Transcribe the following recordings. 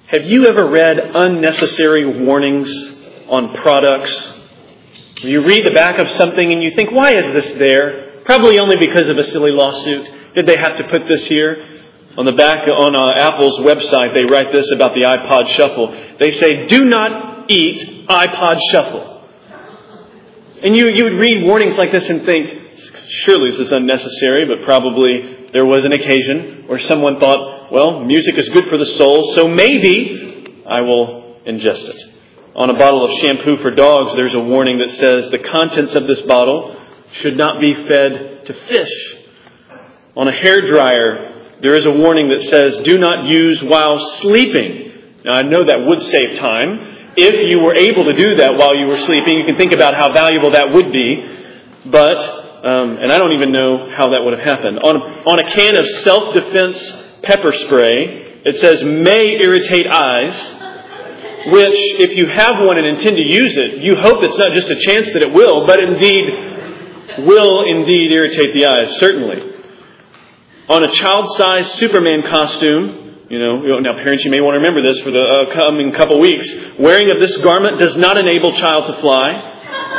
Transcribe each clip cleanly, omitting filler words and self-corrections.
Have you ever read unnecessary warnings on products? You read the back of something and you think, why is this there? Probably only because of a silly lawsuit. Did they have to put this here? On the back, on Apple's website, they write this about the iPod Shuffle. They say, do not eat iPod Shuffle. And you would read warnings like this and think, surely this is unnecessary, but probably there was an occasion where someone thought, well, music is good for the soul, so maybe I will ingest it. On a bottle of shampoo for dogs, there's a warning that says the contents of this bottle should not be fed to fish. On a hairdryer, there is a warning that says, do not use while sleeping. Now, I know that would save time. If you were able to do that while you were sleeping, you can think about how valuable that would be. But, and I don't even know how that would have happened. On a can of self-defense pepper spray, it says, may irritate eyes, which, if you have one and intend to use it, you hope it's not just a chance that it will, but will indeed irritate the eyes, certainly. On a child-sized Superman costume, now parents, you may want to remember this for the coming couple weeks. Wearing of this garment does not enable child to fly.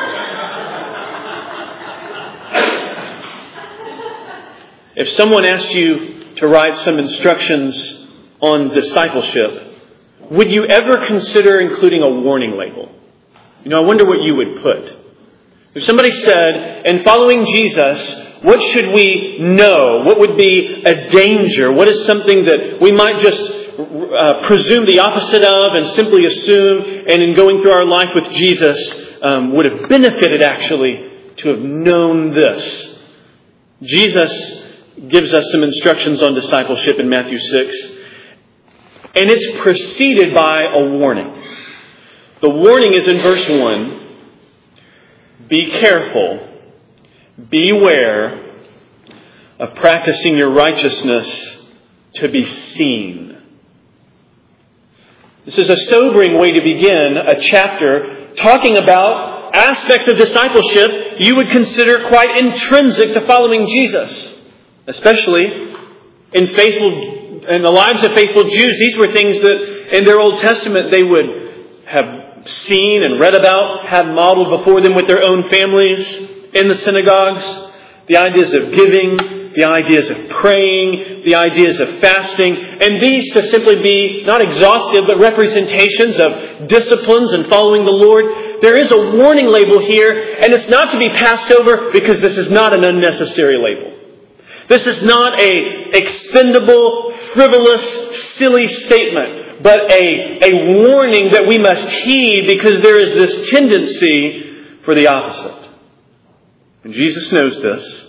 If someone asked you to write some instructions on discipleship, would you ever consider including a warning label? I wonder what you would put. If somebody said, in following Jesus, what should we know? What would be a danger? What is something that we might just presume the opposite of and simply assume, and in going through our life with Jesus, would have benefited actually to have known this? Jesus gives us some instructions on discipleship in Matthew 6, and it's preceded by a warning. The warning is in verse 1. Be careful. Beware of practicing your righteousness to be seen. This is a sobering way to begin a chapter talking about aspects of discipleship you would consider quite intrinsic to following Jesus. Especially in the lives of faithful Jews. These were things that in their Old Testament they would have seen and read about, had modeled before them with their own families. In the synagogues, the ideas of giving, the ideas of praying, the ideas of fasting, and these to simply be not exhaustive but representations of disciplines and following the Lord. There is a warning label here, and it's not to be passed over because this is not an unnecessary label. This is not a expendable, frivolous, silly statement, but a warning that we must heed because there is this tendency for the opposite. And Jesus knows this.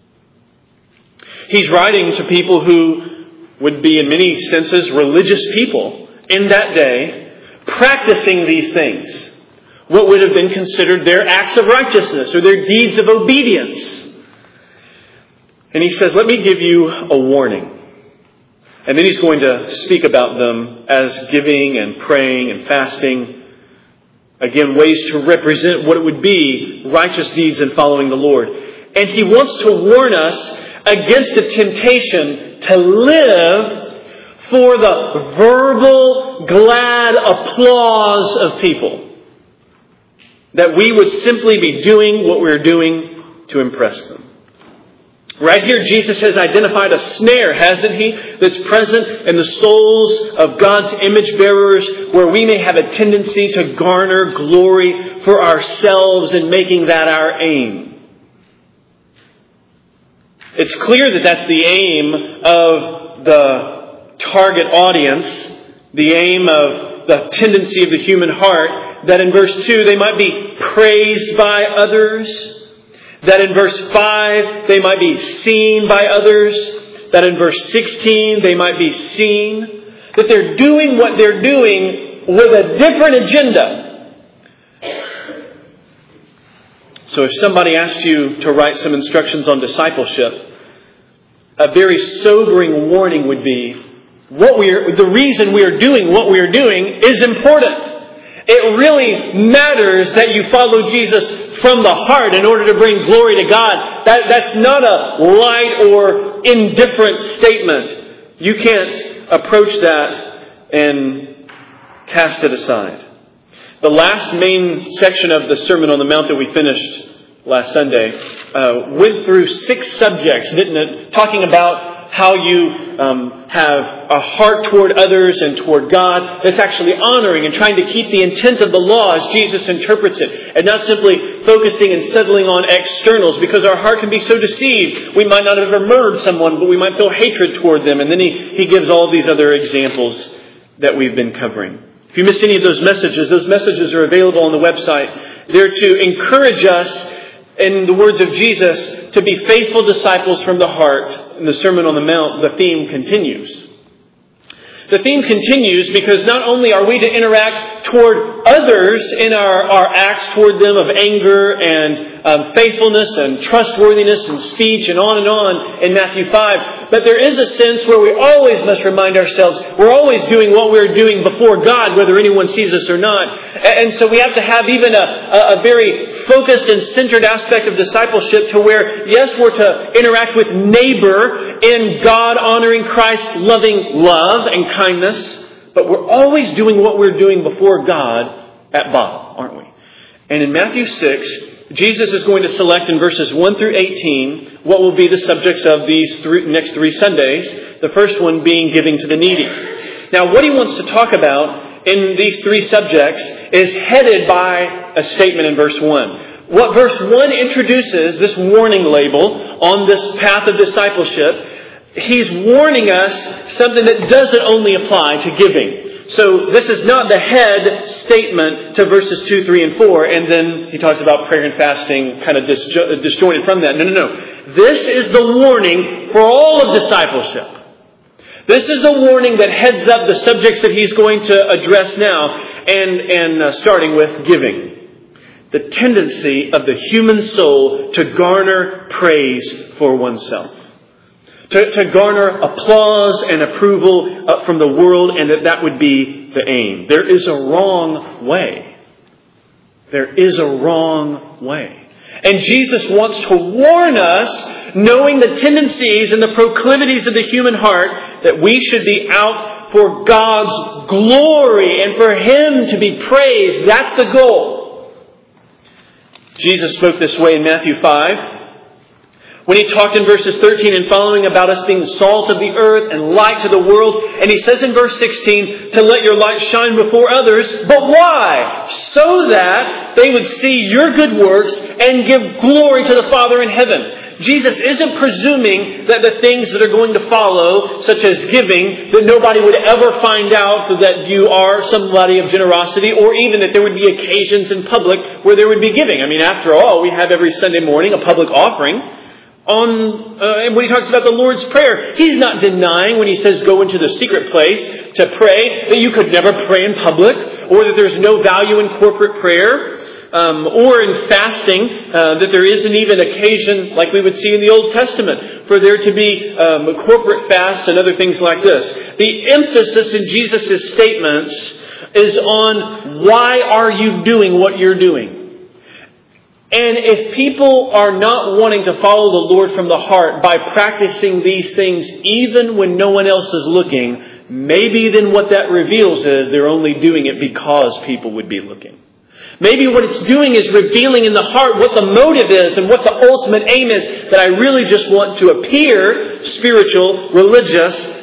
He's writing to people who would be in many senses religious people in that day, practicing these things. What would have been considered their acts of righteousness or their deeds of obedience. And he says, let me give you a warning. And then he's going to speak about them as giving and praying and fasting. Again, ways to represent what it would be, righteous deeds and following the Lord. And he wants to warn us against the temptation to live for the verbal, glad applause of people. That we would simply be doing what we're doing to impress them. Right here, Jesus has identified a snare, hasn't he? That's present in the souls of God's image bearers, where we may have a tendency to garner glory for ourselves and making that our aim. It's clear that that's the aim of the target audience, the aim of the tendency of the human heart, that in verse 2 they might be praised by others. That in verse 5, they might be seen by others. That in verse 16, they might be seen. That they're doing what they're doing with a different agenda. So if somebody asked you to write some instructions on discipleship, a very sobering warning would be, the reason we are doing what we are doing is important. It really matters that you follow Jesus from the heart in order to bring glory to God. That's not a light or indifferent statement. You can't approach that and cast it aside. The last main section of the Sermon on the Mount that we finished last Sunday went through 6 subjects, didn't it? Talking about how you have a heart toward others and toward God that's actually honoring and trying to keep the intent of the law as Jesus interprets it, and not simply focusing and settling on externals, because our heart can be so deceived. We might not have ever murdered someone, but we might feel hatred toward them. And then he gives all these other examples that we've been covering. If you missed any of those messages are available on the website. They're to encourage us, in the words of Jesus, to be faithful disciples from the heart. In the Sermon on the Mount, the theme continues. The theme continues because not only are we to interact toward others in our acts toward them of anger and faithfulness and trustworthiness and speech and on in Matthew 5, but there is a sense where we always must remind ourselves we're always doing what we're doing before God, whether anyone sees us or not. And so we have to have even a very focused and centered aspect of discipleship to where, yes, we're to interact with neighbor in God-honoring, Christ-loving love and kindness, but we're always doing what we're doing before God at bottom, aren't we? And in Matthew 6, Jesus is going to select in verses 1 through 18 what will be the subjects of these next 3 Sundays, the first one being giving to the needy. Now, what he wants to talk about in these 3 subjects is headed by a statement in verse 1. What verse 1 introduces, this warning label on this path of discipleship, he's warning us something that doesn't only apply to giving. So this is not the head statement to verses 2, 3, and 4, and then he talks about prayer and fasting kind of disjointed from that. No. This is the warning for all of discipleship. This is the warning that heads up the subjects that he's going to address now, and starting with giving. The tendency of the human soul to garner praise for oneself. To garner applause and approval from the world, and that would be the aim. There is a wrong way. There is a wrong way. And Jesus wants to warn us, knowing the tendencies and the proclivities of the human heart, that we should be out for God's glory and for Him to be praised. That's the goal. Jesus spoke this way in Matthew 5. When he talked in verses 13 and following about us being salt of the earth and light to the world. And he says in verse 16, to let your light shine before others. But why? So that they would see your good works and give glory to the Father in heaven. Jesus isn't presuming that the things that are going to follow, such as giving, that nobody would ever find out so that you are somebody of generosity, or even that there would be occasions in public where there would be giving. I mean, after all, we have every Sunday morning a public offering. When he talks about the Lord's Prayer, he's not denying when he says go into the secret place to pray that you could never pray in public, or that there's no value in corporate prayer, or in fasting, that there isn't even occasion like we would see in the Old Testament for there to be corporate fasts and other things like this. The emphasis in Jesus' statements is on why are you doing what you're doing? And if people are not wanting to follow the Lord from the heart by practicing these things even when no one else is looking, maybe then what that reveals is they're only doing it because people would be looking. Maybe what it's doing is revealing in the heart what the motive is and what the ultimate aim is, that I really just want to appear spiritual, religious.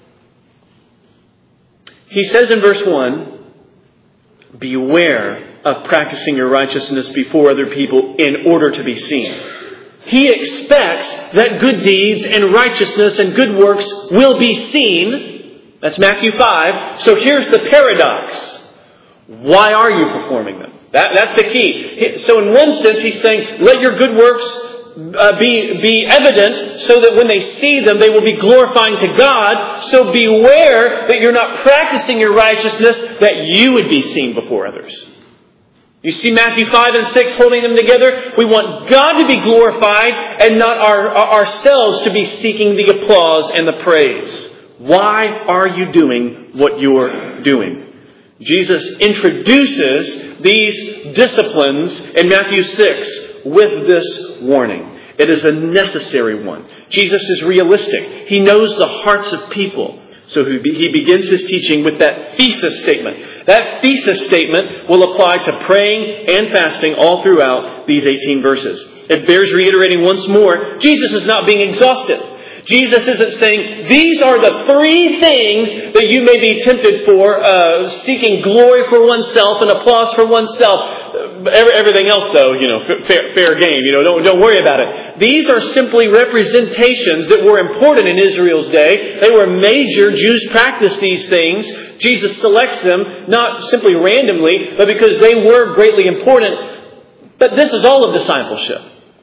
He says in verse 1, beware of practicing your righteousness before other people in order to be seen. He expects that good deeds and righteousness and good works will be seen. That's Matthew 5. So here's the paradox. Why are you performing them? That's the key. So in one sense, he's saying, let your good works be evident so that when they see them, they will be glorifying to God. So beware that you're not practicing your righteousness that you would be seen before others. You see Matthew 5 and 6 holding them together? We want God to be glorified and not ourselves to be seeking the applause and the praise. Why are you doing what you're doing? Jesus introduces these disciplines in Matthew 6 with this warning. It is a necessary one. Jesus is realistic. He knows the hearts of people. So he begins his teaching with that thesis statement. That thesis statement will apply to praying and fasting all throughout these 18 verses. It bears reiterating once more, Jesus is not being exhaustive. Jesus isn't saying, these are the 3 things that you may be tempted for, seeking glory for oneself and applause for oneself. Everything else, though, fair game. Don't worry about it. These are simply representations that were important in Israel's day. They were major. Jews practiced these things. Jesus selects them, not simply randomly, but because they were greatly important. But this is all of discipleship.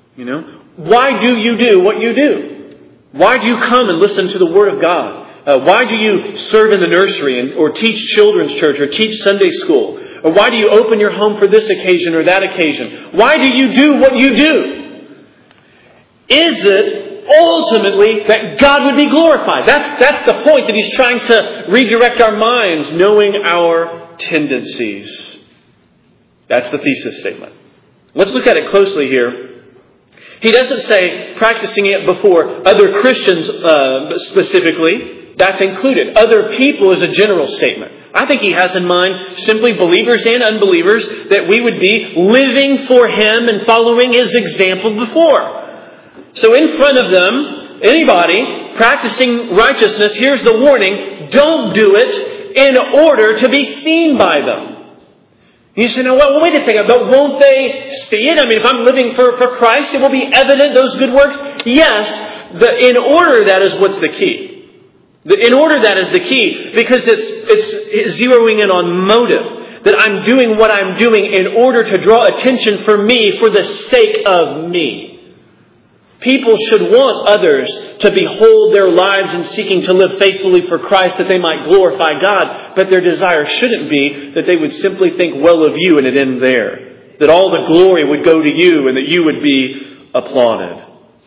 Why do you do what you do? Why do you come and listen to the Word of God? Why do you serve in the nursery or teach children's church or teach Sunday school? Or why do you open your home for this occasion or that occasion? Why do you do what you do? Is it ultimately that God would be glorified? That's the point that he's trying to redirect our minds, knowing our tendencies. That's the thesis statement. Let's look at it closely here. He doesn't say practicing it before other Christians specifically. That's included. Other people is a general statement. I think he has in mind simply believers and unbelievers, that we would be living for him and following his example before. So in front of them, anybody practicing righteousness, here's the warning: don't do it in order to be seen by them. You say, no, well, wait a second, but won't they see it? I mean, if I'm living for Christ, it will be evident, those good works. Yes, in order, that is what's the key. In order, that is the key, because it's zeroing in on motive. That I'm doing what I'm doing in order to draw attention for me, for the sake of me. People should want others to behold their lives in seeking to live faithfully for Christ, that they might glorify God. But their desire shouldn't be that they would simply think well of you and it end there. That all the glory would go to you and that you would be applauded.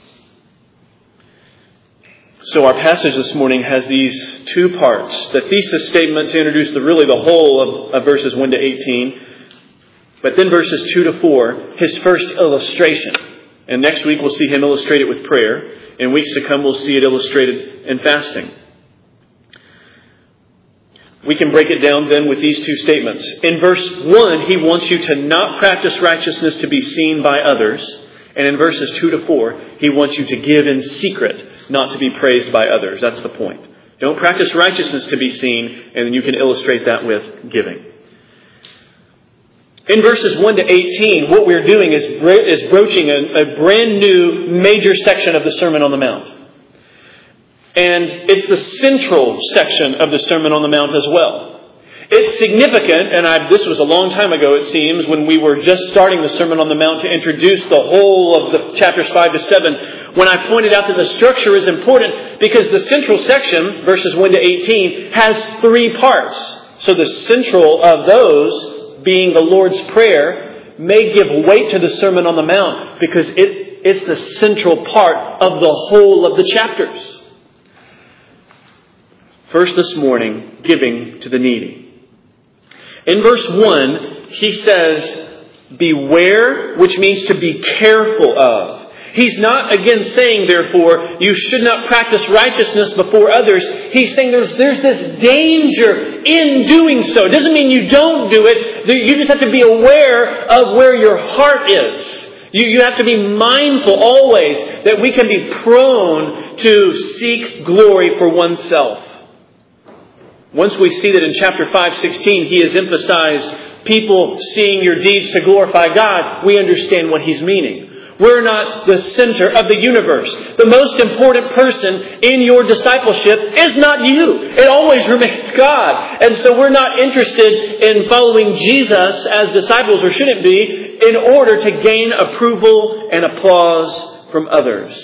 So our passage this morning has these 2 parts. The thesis statement to introduce the whole of verses 1 to 18. But then verses 2 to 4, his first illustration. And next week we'll see him illustrate it with prayer. In weeks to come we'll see it illustrated in fasting. We can break it down then with these 2 statements. In verse 1, he wants you to not practice righteousness to be seen by others. And in verses 2 to 4, he wants you to give in secret, not to be praised by others. That's the point. Don't practice righteousness to be seen, and then you can illustrate that with giving. In verses 1 to 18, what we're doing is broaching a brand new major section of the Sermon on the Mount. And it's the central section of the Sermon on the Mount as well. It's significant, and this was a long time ago, it seems, when we were just starting the Sermon on the Mount to introduce the whole of the chapters 5 to 7, when I pointed out that the structure is important because the central section, verses 1 to 18, has 3 parts. So the central of those, being the Lord's Prayer, may give weight to the Sermon on the Mount because it's the central part of the whole of the chapters. First this morning, giving to the needy. In verse 1, he says, beware, which means to be careful of. He's not, again, saying, therefore, you should not practice righteousness before others. He's saying there's this danger in doing so. It doesn't mean you don't do it. You just have to be aware of where your heart is. You have to be mindful always that we can be prone to seek glory for oneself. Once we see that in chapter 5:16, he has emphasized people seeing your deeds to glorify God, we understand what he's meaning. We're not the center of the universe. The most important person in your discipleship is not you. It always remains God. And so we're not interested in following Jesus as disciples, or shouldn't be, in order to gain approval and applause from others.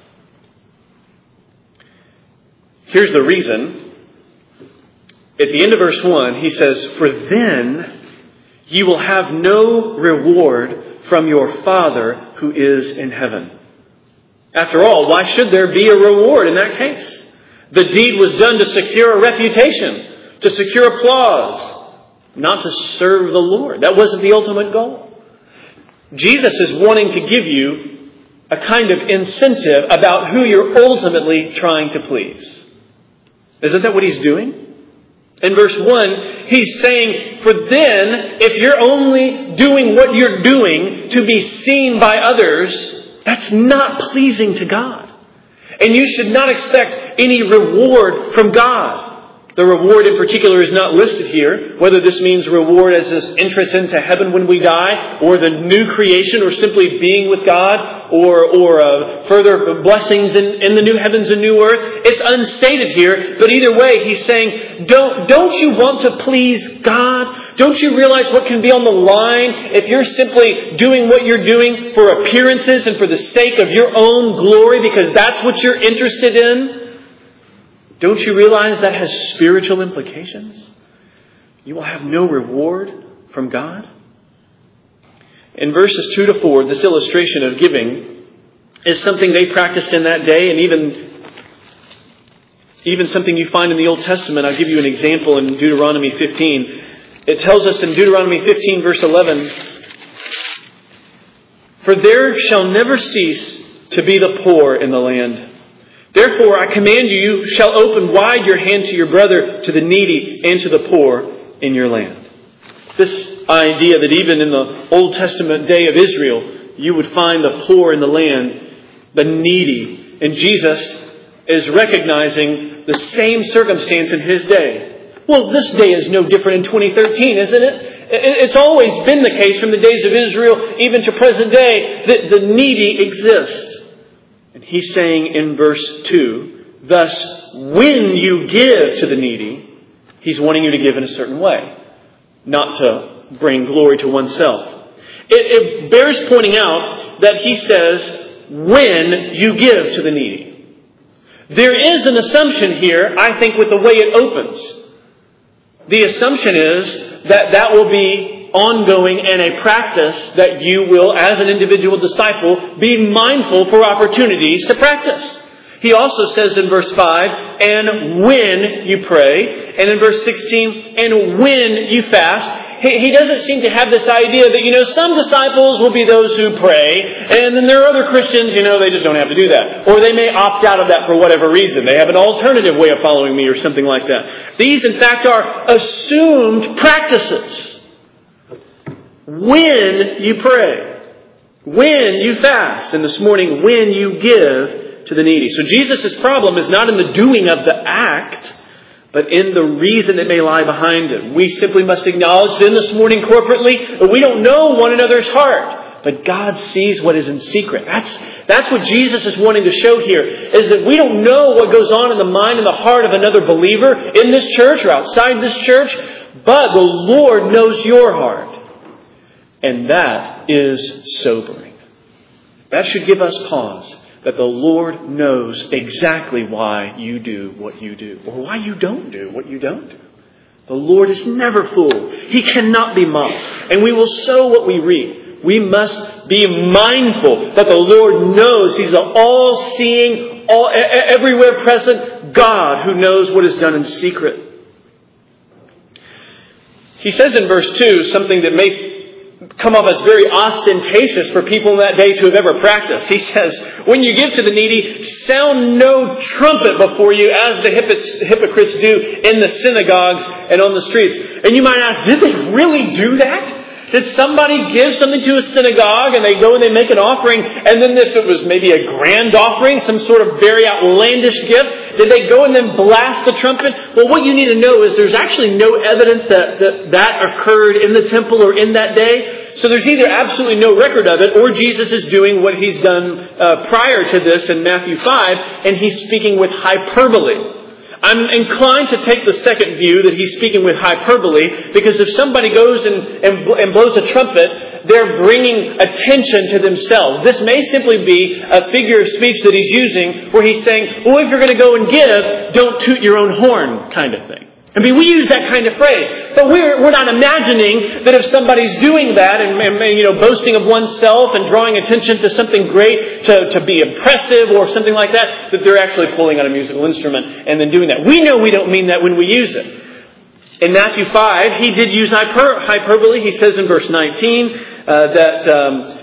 Here's the reason. At the end of verse 1, he says, for then you will have no reward from your Father who is in heaven. After all, why should there be a reward in that case? The deed was done to secure a reputation, to secure applause, not to serve the Lord. That wasn't the ultimate goal. Jesus is wanting to give you a kind of incentive about who you're ultimately trying to please. Isn't that what he's doing? In verse 1, he's saying, for then, if you're only doing what you're doing to be seen by others, that's not pleasing to God. And you should not expect any reward from God. The reward in particular is not listed here, whether this means reward as this entrance into heaven when we die, or the new creation, or simply being with God, or further blessings in the new heavens and new earth. It's unstated here, but either way, he's saying, don't you want to please God? Don't you realize what can be on the line if you're simply doing what you're doing for appearances and for the sake of your own glory, because that's what you're interested in? Don't you realize that has spiritual implications? You will have no reward from God. In verses 2 to 4, this illustration of giving is something they practiced in that day, and even something you find in the Old Testament. I'll give you an example in Deuteronomy 15. It tells us in Deuteronomy 15, verse 11, for there shall never cease to be the poor in the land. Therefore, I command you, you shall open wide your hand to your brother, to the needy, and to the poor in your land. This idea that even in the Old Testament day of Israel, you would find the poor in the land, the needy. And Jesus is recognizing the same circumstance in his day. Well, this day is no different in 2013, isn't it? It's always been the case from the days of Israel, even to present day, that the needy exist. And he's saying in verse 2, thus, when you give to the needy, he's wanting you to give in a certain way, not to bring glory to oneself. It bears pointing out that he says, when you give to the needy. There is an assumption here, I think, with the way it opens. The assumption is that that will be ongoing and a practice that you will, as an individual disciple, be mindful for opportunities to practice. He also says in verse 5, and when you pray, and in verse 16, and when you fast. He doesn't seem to have this idea that, some disciples will be those who pray, and then there are other Christians, they just don't have to do that. Or they may opt out of that for whatever reason. They have an alternative way of following me or something like that. These, in fact, are assumed practices. When you pray, when you fast, and this morning, when you give to the needy. So Jesus' problem is not in the doing of the act, but in the reason that may lie behind it. We simply must acknowledge then this morning corporately that we don't know one another's heart, but God sees what is in secret. That's what Jesus is wanting to show here, is that we don't know what goes on in the mind and the heart of another believer in this church or outside this church, but the Lord knows your heart. And that is sobering. That should give us pause, that the Lord knows exactly why you do what you do, or why you don't do what you don't do. The Lord is never fooled. He cannot be mocked. And we will sow what we reap. We must be mindful that the Lord knows. He's an all-seeing, everywhere present God who knows what is done in secret. He says in verse 2 something that may come off as very ostentatious for people in that day to have ever practiced. He says, when you give to the needy, sound no trumpet before you as the hypocrites do in the synagogues and on the streets. And you might ask, did they really do that? Did somebody give something to a synagogue and they go and they make an offering, and then if it was maybe a grand offering, some sort of very outlandish gift, did they go and then blast the trumpet? Well, what you need to know is there's actually no evidence that occurred in the temple or in that day. So there's either absolutely no record of it, or Jesus is doing what he's done prior to this in Matthew 5, and he's speaking with hyperbole. I'm inclined to take the second view that he's speaking with hyperbole, because if somebody goes and blows a trumpet, they're bringing attention to themselves. This may simply be a figure of speech that he's using where he's saying, well, if you're going to go and give, don't toot your own horn kind of thing. I mean, we use that kind of phrase, but we're not imagining that if somebody's doing that and boasting of oneself and drawing attention to something great to be impressive or something like that they're actually pulling out a musical instrument and then doing that. We know we don't mean that when we use it. In Matthew 5, he did use hyperbole. He says in verse 19 that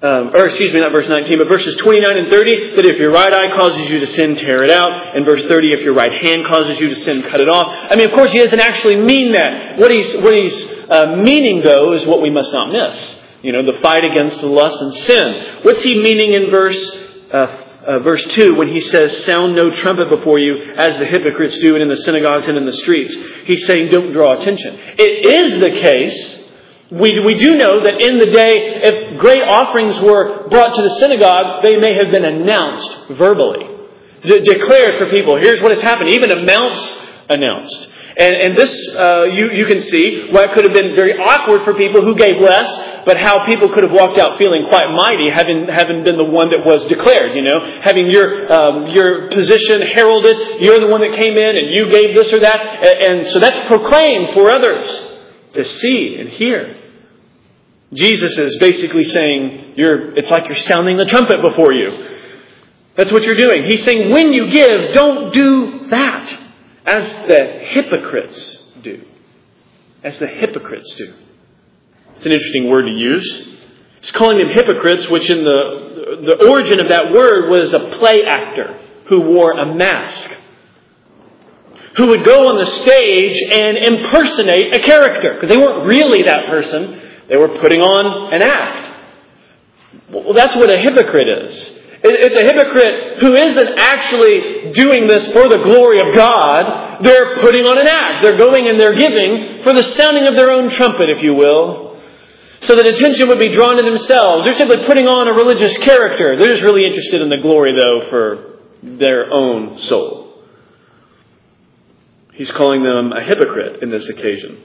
not verse 19, but verses 29 and 30, that if your right eye causes you to sin, tear it out. And verse 30, if your right hand causes you to sin, cut it off. I mean, of course, he doesn't actually mean that. What he's meaning, though, is what we must not miss. The fight against the lust and sin. What's he meaning in verse 2 when he says, sound no trumpet before you as the hypocrites do and in the synagogues and in the streets? He's saying don't draw attention. It is the case. We do know that in the day, if great offerings were brought to the synagogue, they may have been announced verbally. Declared for people, here's what has happened. Even amounts announced. And this, you can see why it could have been very awkward for people who gave less, but how people could have walked out feeling quite mighty, having been the one that was declared, having your position heralded, you're the one that came in and you gave this or that. And so that's proclaimed for others to see and hear. Jesus is basically saying, it's like you're sounding the trumpet before you. That's what you're doing. He's saying, when you give, don't do that as the hypocrites do. As the hypocrites do. It's an interesting word to use. He's calling them hypocrites, which in the origin of that word was a play actor who wore a mask, who would go on the stage and impersonate a character, because they weren't really that person. They were putting on an act. Well, that's what a hypocrite is. It's a hypocrite who isn't actually doing this for the glory of God. They're putting on an act. They're going and they're giving for the sounding of their own trumpet, if you will, so that attention would be drawn to themselves. They're simply putting on a religious character. They're just really interested in the glory, though, for their own soul. He's calling them a hypocrite in this occasion.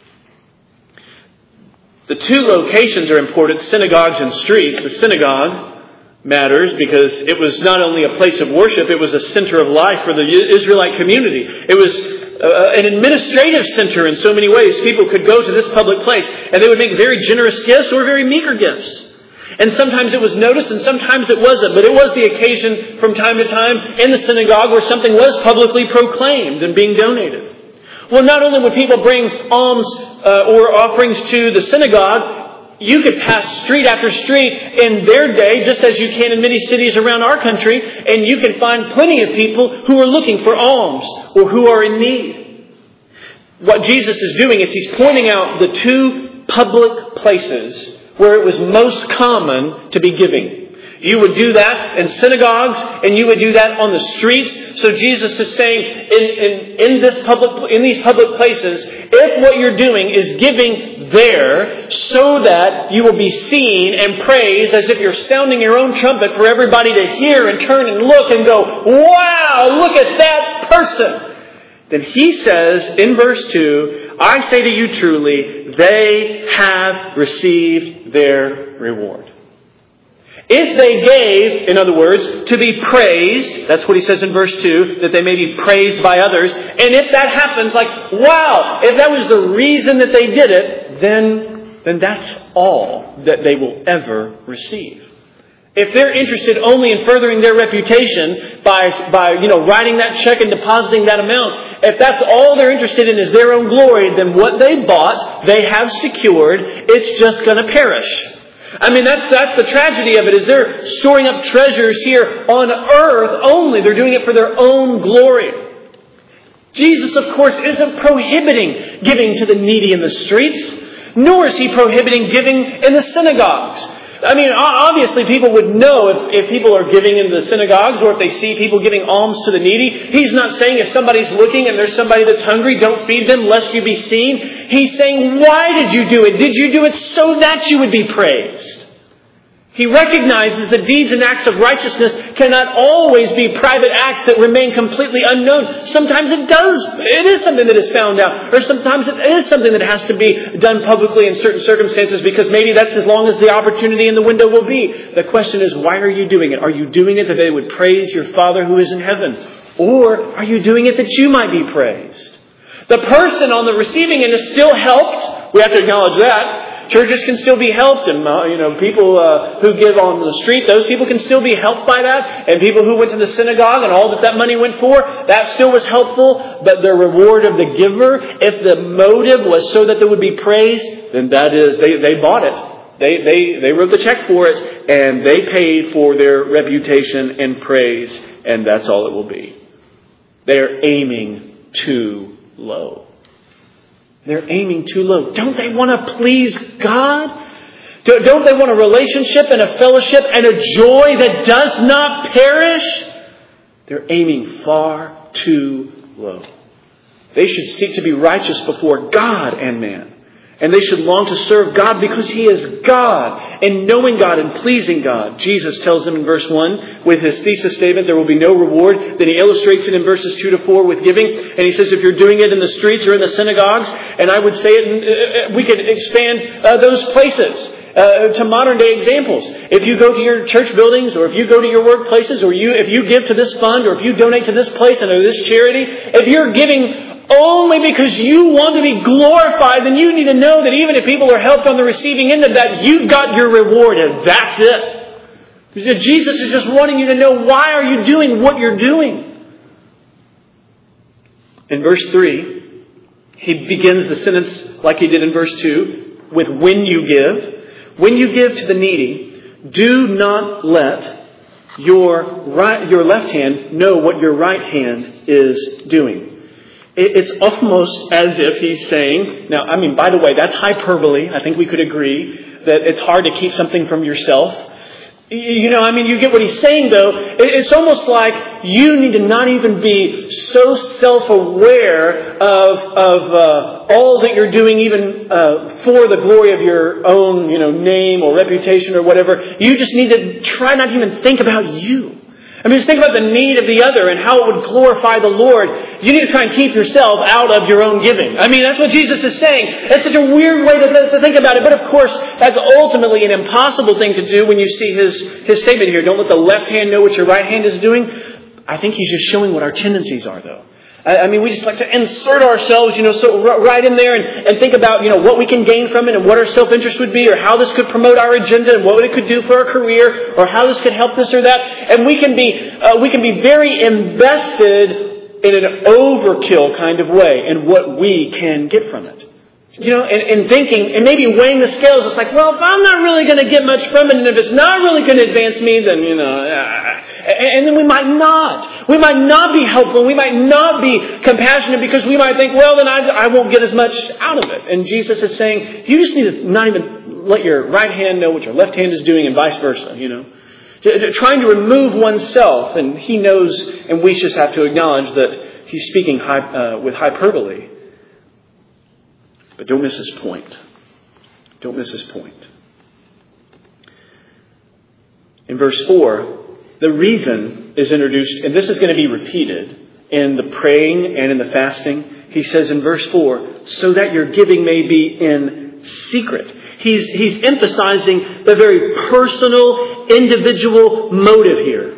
The two locations are important, synagogues and streets. The synagogue matters because it was not only a place of worship, it was a center of life for the Israelite community. It was an administrative center in so many ways. People could go to this public place and they would make very generous gifts or very meager gifts. And sometimes it was noticed and sometimes it wasn't. But it was the occasion from time to time in the synagogue where something was publicly proclaimed and being donated. Well, not only would people bring alms or offerings to the synagogue, you could pass street after street in their day, just as you can in many cities around our country, and you can find plenty of people who are looking for alms or who are in need. What Jesus is doing is He's pointing out the two public places where it was most common to be giving. You would do that in synagogues, and you would do that on the streets. So Jesus is saying, in these public places, if what you're doing is giving there, so that you will be seen and praised as if you're sounding your own trumpet for everybody to hear and turn and look and go, wow, look at that person. Then He says in verse 2, I say to you truly, they have received their reward. If they gave, in other words, to be praised, that's what He says in verse 2, that they may be praised by others. And if that happens, like, wow, if that was the reason that they did it, then that's all that they will ever receive. If they're interested only in furthering their reputation by writing that check and depositing that amount, if that's all they're interested in is their own glory, then what they bought, they have secured, it's just going to perish. I mean, that's the tragedy of it, is they're storing up treasures here on earth only. They're doing it for their own glory. Jesus, of course, isn't prohibiting giving to the needy in the streets, nor is He prohibiting giving in the synagogues. I mean, obviously people would know if people are giving in the synagogues or if they see people giving alms to the needy. He's not saying if somebody's looking and there's somebody that's hungry, don't feed them lest you be seen. He's saying, why did you do it? Did you do it so that you would be praised? He recognizes that deeds and acts of righteousness cannot always be private acts that remain completely unknown. Sometimes it is something that is found out. Or sometimes it is something that has to be done publicly in certain circumstances because maybe that's as long as the opportunity in the window will be. The question is, why are you doing it? Are you doing it that they would praise your Father who is in heaven? Or are you doing it that you might be praised? The person on the receiving end is still helped. We have to acknowledge that. Churches can still be helped, and people who give on the street, those people can still be helped by that. And people who went to the synagogue and all that money went for, that still was helpful. But the reward of the giver, if the motive was so that they would be praised, then that is, they bought it. They wrote the check for it, and they paid for their reputation and praise, and that's all it will be. They're aiming too low. They're aiming too low. Don't they want to please God? Don't they want a relationship and a fellowship and a joy that does not perish? They're aiming far too low. They should seek to be righteous before God and man. And they should long to serve God because He is God. And knowing God and pleasing God. Jesus tells them in verse 1 with his thesis statement, there will be no reward. Then he illustrates it in verses 2 to 4 with giving. And he says if you're doing it in the streets or in the synagogues, and I would say it, we could expand those places. To modern day examples. If you go to your church buildings, or if you go to your workplaces, or if you give to this fund, or if you donate to this place and to this charity, if you're giving only because you want to be glorified, then you need to know that even if people are helped on the receiving end of that, you've got your reward, and that's it. Jesus is just wanting you to know, why are you doing what you're doing? In verse 3, he begins the sentence like he did in verse 2 with when you give. When you give to the needy, do not let your left hand know what your right hand is doing. It's almost as if he's saying, now, by the way, that's hyperbole. I think we could agree that it's hard to keep something from yourself. You get what he's saying, though. It's almost like you need to not even be so self-aware of all that you're doing, even for the glory of your own, name or reputation or whatever. You just need to try not to even think about you. Just think about the need of the other and how it would glorify the Lord. You need to try and keep yourself out of your own giving. That's what Jesus is saying. It's such a weird way to think about it. But of course, that's ultimately an impossible thing to do when you see his statement here. Don't let the left hand know what your right hand is doing. I think he's just showing what our tendencies are, though. We just like to insert ourselves, so right in there and think about, what we can gain from it and what our self-interest would be, or how this could promote our agenda and what it could do for our career, or how this could help this or that. And we can be very invested in an overkill kind of way in what we can get from it. And thinking, and maybe weighing the scales, it's like, well, if I'm not really going to get much from it, and if it's not really going to advance me, then, and then we might not. We might not be helpful. We might not be compassionate because we might think, well, then I won't get as much out of it. And Jesus is saying, you just need to not even let your right hand know what your left hand is doing and vice versa, Trying to remove oneself, and he knows, and we just have to acknowledge that he's speaking with hyperbole. But don't miss his point. Don't miss his point. In verse 4, the reason is introduced, and this is going to be repeated in the praying and in the fasting. He says in verse 4, so that your giving may be in secret. He's emphasizing the very personal, individual motive here.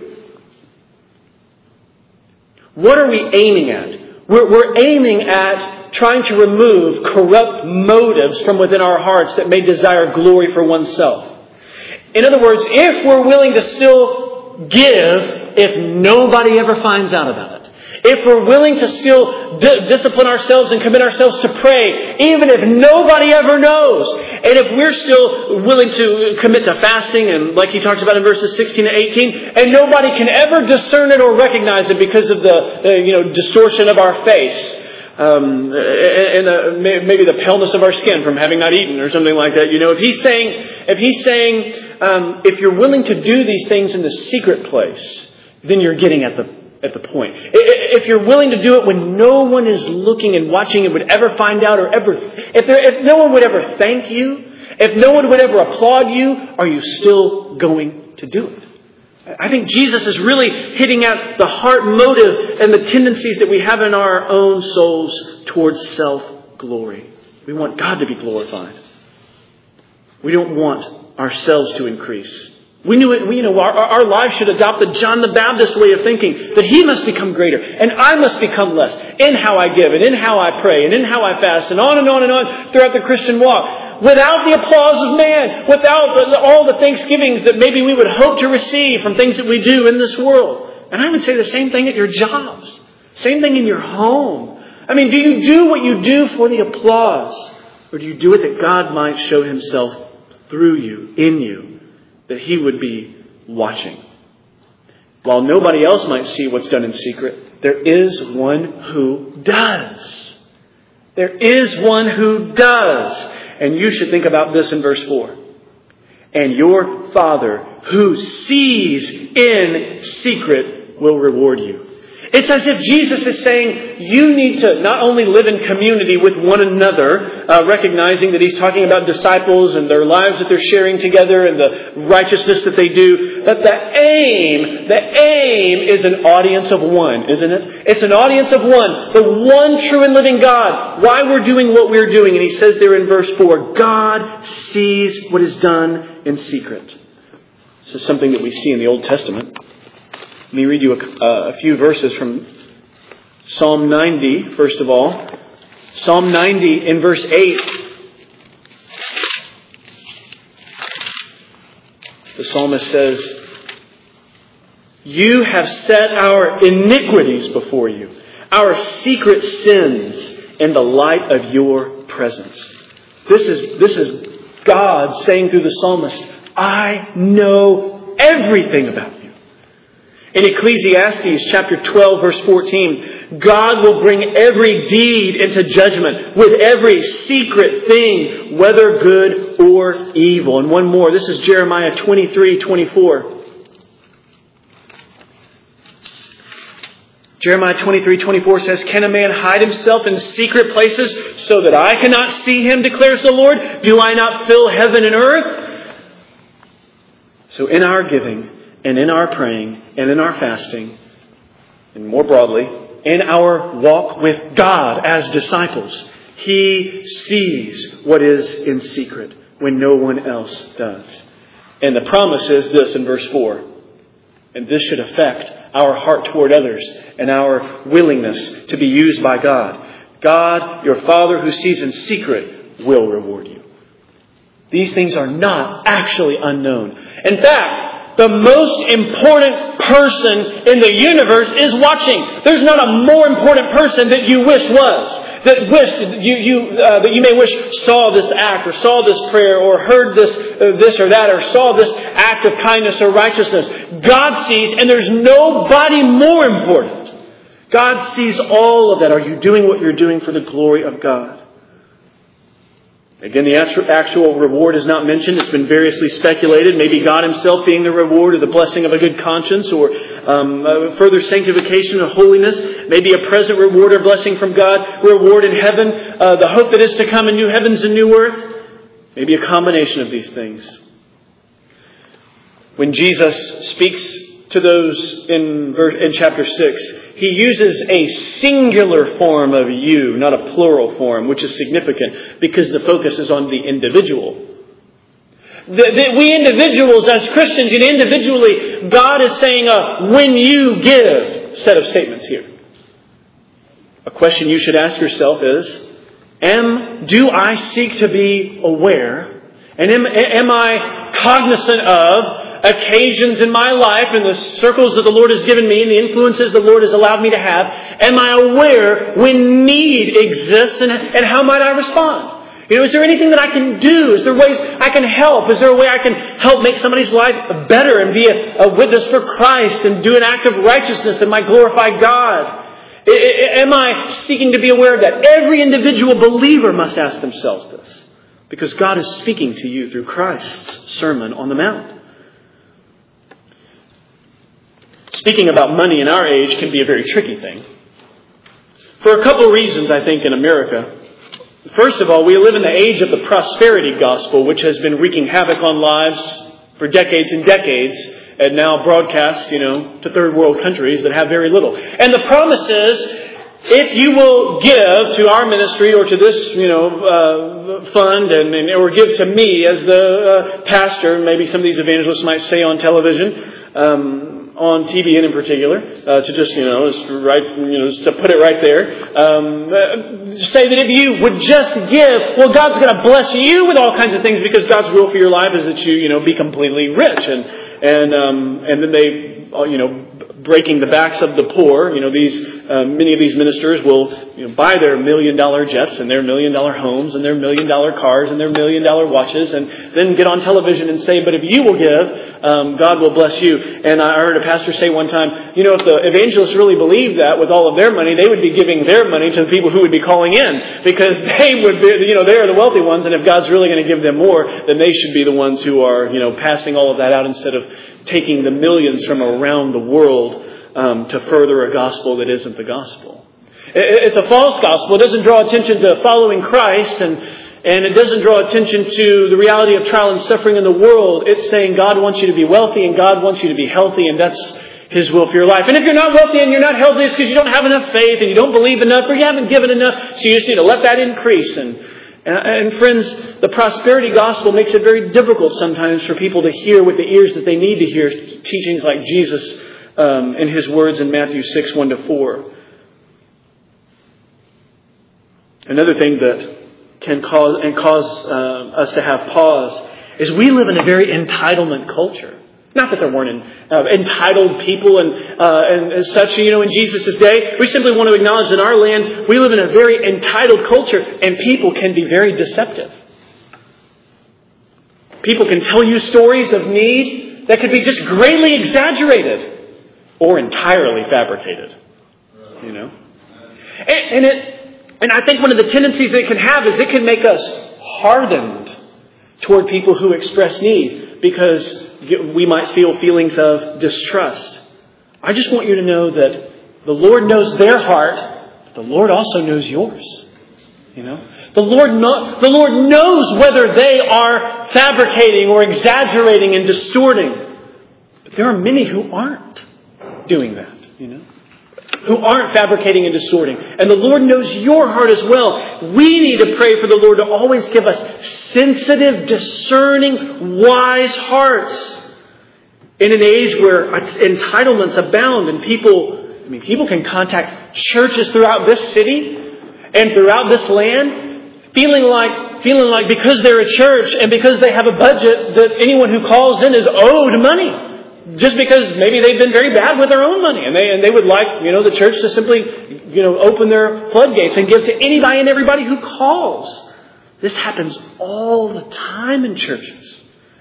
What are we aiming at? We're aiming at trying to remove corrupt motives from within our hearts that may desire glory for oneself. In other words, if we're willing to still give if nobody ever finds out about it, if we're willing to still discipline ourselves and commit ourselves to pray, even if nobody ever knows, and if we're still willing to commit to fasting, and like he talks about in verses 16 to 18, and nobody can ever discern it or recognize it because of the distortion of our face, and maybe the paleness of our skin from having not eaten or something like that. If he's saying, if you're willing to do these things in the secret place, then you're getting at the point. If you're willing to do it when no one is looking and watching and would ever find out, or if no one would ever thank you, if no one would ever applaud you, are you still going to do it? I think Jesus is really hitting at the heart motive and the tendencies that we have in our own souls towards self-glory. We want God to be glorified. We don't want ourselves to increase. Our lives should adopt the John the Baptist way of thinking, that he must become greater and I must become less in how I give and in how I pray and in how I fast and on and on and on throughout the Christian walk. Without the applause of man, without all the thanksgivings that maybe we would hope to receive from things that we do in this world. And I would say the same thing at your jobs. Same thing in your home. Do you do what you do for the applause? Or do you do it that God might show himself through you, in you, that He would be watching. While nobody else might see what's done in secret, there is one who does. There is one who does. And you should think about this in verse 4. And your Father who sees in secret will reward you. It's as if Jesus is saying you need to not only live in community with one another, recognizing that He's talking about disciples and their lives that they're sharing together and the righteousness that they do, but the aim is an audience of one, isn't it? It's an audience of one, the one true and living God. Why we're doing what we're doing. And He says there in verse 4, God sees what is done in secret. This is something that we see in the Old Testament. Let me read you a few verses from Psalm 90, first of all. Psalm 90 in verse 8. The psalmist says, You have set our iniquities before you, our secret sins in the light of your presence. This is God saying through the psalmist, I know everything about you. In Ecclesiastes chapter 12, verse 14, God will bring every deed into judgment with every secret thing, whether good or evil. And one more. This is Jeremiah 23:24. Jeremiah 23:24 says, Can a man hide himself in secret places so that I cannot see him, declares the Lord? Do I not fill heaven and earth? So in our giving, and in our praying, and in our fasting, and more broadly, in our walk with God as disciples, He sees what is in secret when no one else does. And the promise is this in verse 4. And this should affect our heart toward others and our willingness to be used by God. God, your Father who sees in secret, will reward you. These things are not actually unknown. In fact, the most important person in the universe is watching. There's not a more important person that you wish was. That you may wish saw this act, or saw this prayer, or heard this or that, or saw this act of kindness or righteousness. God sees, and there's nobody more important. God sees all of that. Are you doing what you're doing for the glory of God? Again, the actual reward is not mentioned. It's been variously speculated. Maybe God Himself being the reward, or the blessing of a good conscience, or further sanctification or holiness. Maybe a present reward or blessing from God. Reward in heaven. The hope that is to come in new heavens and new earth. Maybe a combination of these things. When Jesus speaks to those in chapter 6, He uses a singular form of you, not a plural form, which is significant because the focus is on the individual. We individuals as Christians, and individually, God is saying when you give set of statements here. A question you should ask yourself is, do I seek to be aware, and am I cognizant of occasions in my life and the circles that the Lord has given me and the influences the Lord has allowed me to have? Am I aware when need exists, and how might I respond? Is there anything that I can do? Is there ways I can help? Is there a way I can help make somebody's life better and be a witness for Christ and do an act of righteousness that might glorify God? Am I seeking to be aware of that? Every individual believer must ask themselves this, because God is speaking to you through Christ's Sermon on the Mount. Speaking about money in our age can be a very tricky thing. For a couple of reasons, I think, in America. First of all, we live in the age of the prosperity gospel, which has been wreaking havoc on lives for decades and decades, and now broadcast, to third world countries that have very little. And the promise is, if you will give to our ministry or to this, fund, or give to me as the pastor, maybe some of these evangelists might say on television, on TBN in particular, to just, to put it right there, say that if you would just give, well, God's going to bless you with all kinds of things, because God's will for your life is that you, be completely rich, and then they, breaking the backs of the poor. Many of these ministers will buy their $1 million jets and their $1 million homes and their $1 million cars and their $1 million watches, and then get on television and say, "But if you will give, God will bless you." And I heard a pastor say one time, if the evangelists really believed that with all of their money, they would be giving their money to the people who would be calling in, because they would be, they are the wealthy ones, and if God's really going to give them more, then they should be the ones who are, passing all of that out instead of taking the millions from around the world to further a gospel that isn't the gospel. It's a false gospel. It doesn't draw attention to following Christ, and it doesn't draw attention to the reality of trial and suffering in the world. It's saying God wants you to be wealthy and God wants you to be healthy, and that's His will for your life. And if you're not wealthy and you're not healthy, it's because you don't have enough faith and you don't believe enough or you haven't given enough, so you just need to let that increase. And friends, the prosperity gospel makes it very difficult sometimes for people to hear with the ears that they need to hear teachings like Jesus in His words in Matthew 6, 1-4. Another thing that can cause us to have pause is we live in a very entitlement culture. Not that there weren't entitled people and such, in Jesus' day. We simply want to acknowledge that in our land, we live in a very entitled culture, and people can be very deceptive. People can tell you stories of need that could be just greatly exaggerated or entirely fabricated. And I think one of the tendencies that it can have is it can make us hardened toward people who express need, because we might feel feelings of distrust. I just want you to know that the Lord knows their heart, but the Lord also knows yours. The Lord knows whether they are fabricating or exaggerating and distorting. But there are many who aren't doing that, who aren't fabricating and distorting. And the Lord knows your heart as well. We need to pray for the Lord to always give us sensitive, discerning, wise hearts. In an age where entitlements abound and people can contact churches throughout this city and throughout this land, feeling like because they're a church and because they have a budget that anyone who calls in is owed money. Just because maybe they've been very bad with their own money, and they would like, the church to simply, open their floodgates and give to anybody and everybody who calls. This happens all the time in churches.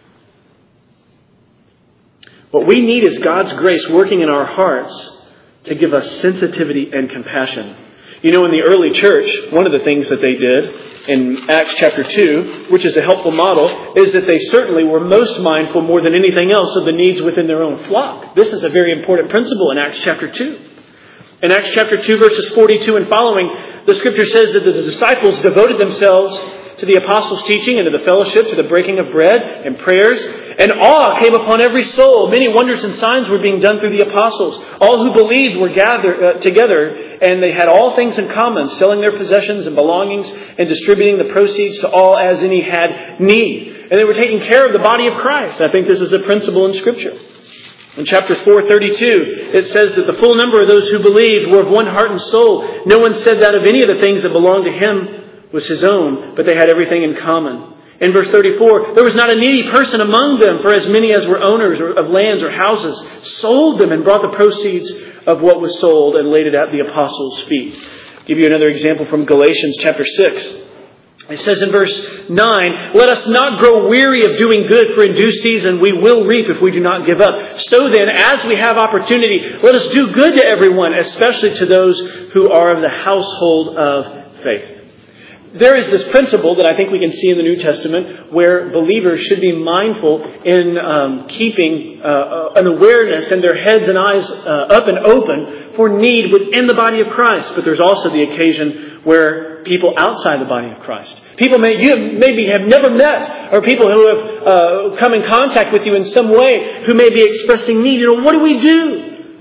What we need is God's grace working in our hearts to give us sensitivity and compassion. In the early church, one of the things that they did in Acts chapter 2, which is a helpful model, is that they certainly were most mindful more than anything else of the needs within their own flock. This is a very important principle in Acts chapter 2. In Acts chapter 2, verses 42 and following, the Scripture says that the disciples devoted themselves to the apostles' teaching and to the fellowship, to the breaking of bread and prayers. And awe came upon every soul. Many wonders and signs were being done through the apostles. All who believed were gathered together, and they had all things in common, selling their possessions and belongings and distributing the proceeds to all as any had need. And they were taking care of the body of Christ. I think this is a principle in Scripture. In chapter 4:32, it says that the full number of those who believed were of one heart and soul. No one said that of any of the things that belonged to him was his own, but they had everything in common. In verse 34, there was not a needy person among them, for as many as were owners of lands or houses sold them and brought the proceeds of what was sold and laid it at the apostles' feet. I'll give you another example from Galatians chapter 6. It says in verse 9, let us not grow weary of doing good, for in due season we will reap if we do not give up. So then, as we have opportunity, let us do good to everyone, especially to those who are of the household of faith. There is this principle that I think we can see in the New Testament where believers should be mindful in keeping an awareness and their heads and eyes up and open for need within the body of Christ. But there's also the occasion where people outside the body of Christ, people you maybe have never met, or people who have come in contact with you in some way who may be expressing need. What do we do?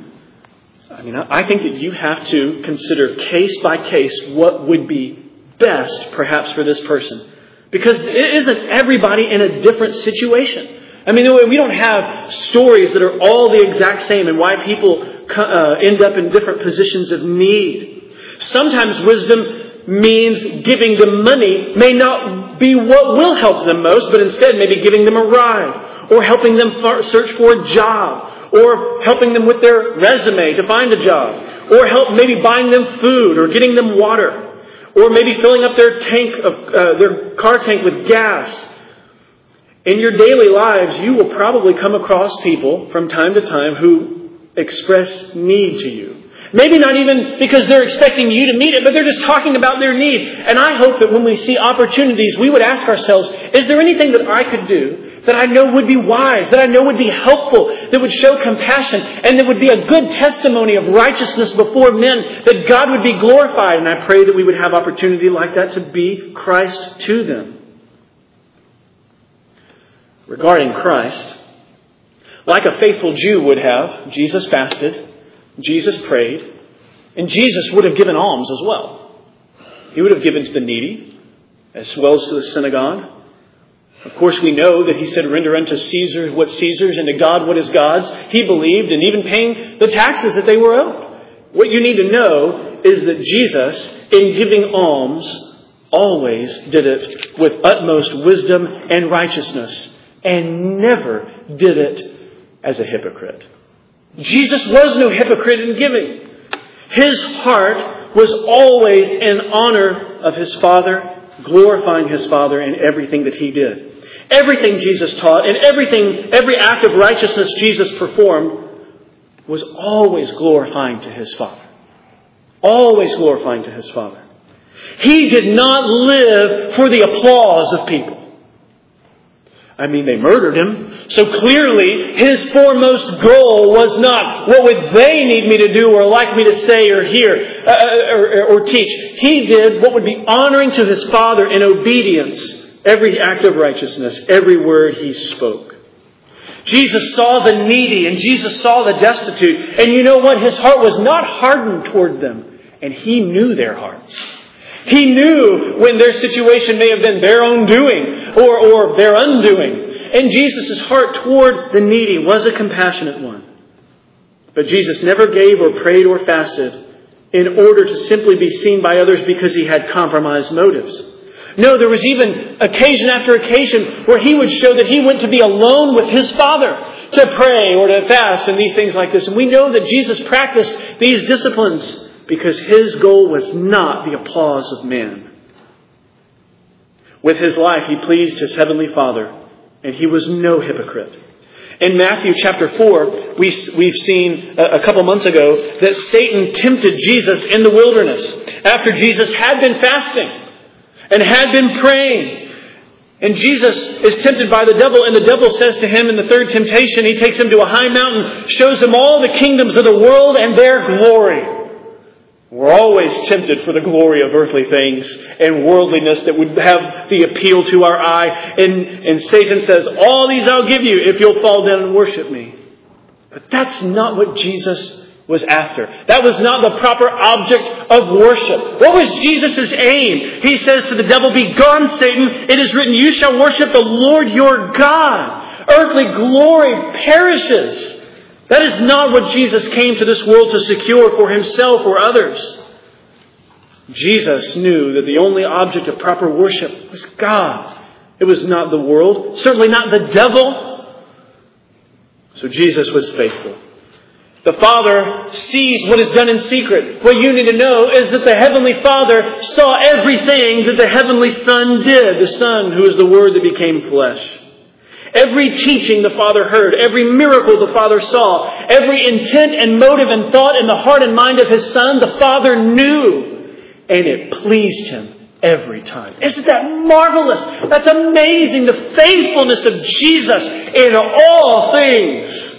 I think that you have to consider case by case what would be best, perhaps, for this person. Because it isn't everybody in a different situation. We don't have stories that are all the exact same and why people end up in different positions of need. Sometimes wisdom means giving them money may not be what will help them most, but instead maybe giving them a ride or helping them search for a job or helping them with their resume to find a job, or help maybe buying them food or getting them water, or maybe filling up their car tank with gas. In your daily lives, you will probably come across people from time to time who express need to you. Maybe not even because they're expecting you to meet it, but they're just talking about their need. And I hope that when we see opportunities, we would ask ourselves, is there anything that I could do that I know would be wise, that I know would be helpful, that would show compassion, and that would be a good testimony of righteousness before men, that God would be glorified? And I pray that we would have opportunity like that to be Christ to them. Regarding Christ, like a faithful Jew would have, Jesus fasted, Jesus prayed, and Jesus would have given alms as well. He would have given to the needy, as well as to the synagogue. Of course, we know that He said, render unto Caesar what's Caesar's, and to God what is God's. He believed in even paying the taxes that they were owed. What you need to know is that Jesus, in giving alms, always did it with utmost wisdom and righteousness, and never did it as a hypocrite. Jesus was no hypocrite in giving. His heart was always in honor of His Father, glorifying His Father in everything that He did. Everything Jesus taught and every act of righteousness Jesus performed was always glorifying to His Father. Always glorifying to His Father. He did not live for the applause of people. I mean, they murdered Him. So clearly, His foremost goal was not, what would they need me to do or like me to say or hear or teach. He did what would be honoring to His Father in obedience, every act of righteousness, every word He spoke. Jesus saw the needy and Jesus saw the destitute. And you know what? His heart was not hardened toward them. And He knew their hearts. He knew when their situation may have been their own doing or their undoing. And Jesus' heart toward the needy was a compassionate one. But Jesus never gave or prayed or fasted in order to simply be seen by others because He had compromised motives. No, there was even occasion after occasion where He would show that He went to be alone with His Father to pray or to fast and these things like this. And we know that Jesus practiced these disciplines because His goal was not the applause of man. With His life, He pleased His Heavenly Father, and He was no hypocrite. In Matthew chapter 4, we've seen a couple months ago that Satan tempted Jesus in the wilderness after Jesus had been fasting and had been praying. And Jesus is tempted by the devil, and the devil says to Him in the third temptation, he takes Him to a high mountain, shows Him all the kingdoms of the world and their glory. We're always tempted for the glory of earthly things and worldliness that would have the appeal to our eye. And Satan says, all these I'll give you if you'll fall down and worship me. But that's not what Jesus was after. That was not the proper object of worship. What was Jesus' aim? He says to the devil, be gone, Satan. It is written, you shall worship the Lord your God. Earthly glory perishes. That is not what Jesus came to this world to secure for Himself or others. Jesus knew that the only object of proper worship was God. It was not the world, certainly not the devil. So Jesus was faithful. The Father sees what is done in secret. What you need to know is that the Heavenly Father saw everything that the Heavenly Son did. The Son who is the Word that became flesh. Every teaching the Father heard, every miracle the Father saw, every intent and motive and thought in the heart and mind of His Son, the Father knew. And it pleased Him every time. Isn't that marvelous? That's amazing. The faithfulness of Jesus in all things.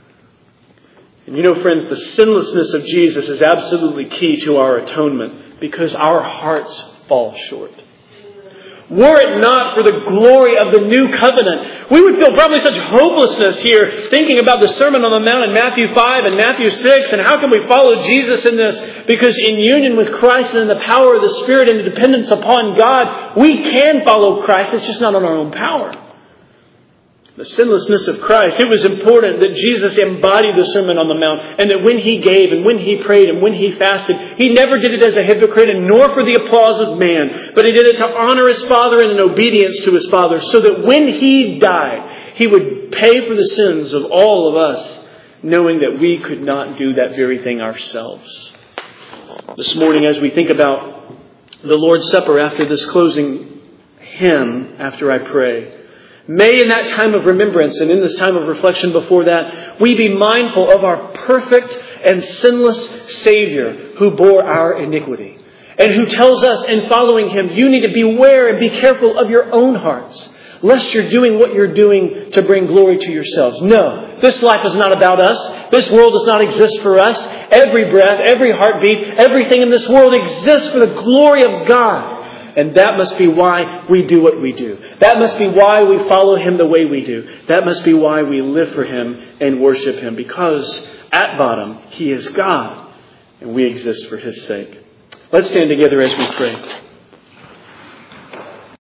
And you know, friends, the sinlessness of Jesus is absolutely key to our atonement because our hearts fall short. Were it not for the glory of the new covenant, we would feel probably such hopelessness here thinking about the Sermon on the Mount in Matthew 5 and Matthew 6 and how can we follow Jesus in this? Because in union with Christ and in the power of the Spirit and dependence upon God, we can follow Christ. It's just not on our own power. The sinlessness of Christ. It was important that Jesus embodied the Sermon on the Mount and that when He gave and when He prayed and when He fasted, He never did it as a hypocrite and nor for the applause of man, but He did it to honor His Father and in obedience to His Father so that when He died, He would pay for the sins of all of us knowing that we could not do that very thing ourselves. This morning, as we think about the Lord's Supper after this closing hymn, after I pray, may in that time of remembrance and in this time of reflection before that, we be mindful of our perfect and sinless Savior who bore our iniquity and who tells us in following Him, you need to beware and be careful of your own hearts, lest you're doing what you're doing to bring glory to yourselves. No, this life is not about us. This world does not exist for us. Every breath, every heartbeat, everything in this world exists for the glory of God. And that must be why we do what we do. That must be why we follow Him the way we do. That must be why we live for Him and worship Him. Because at bottom, He is God. And we exist for His sake. Let's stand together as we pray.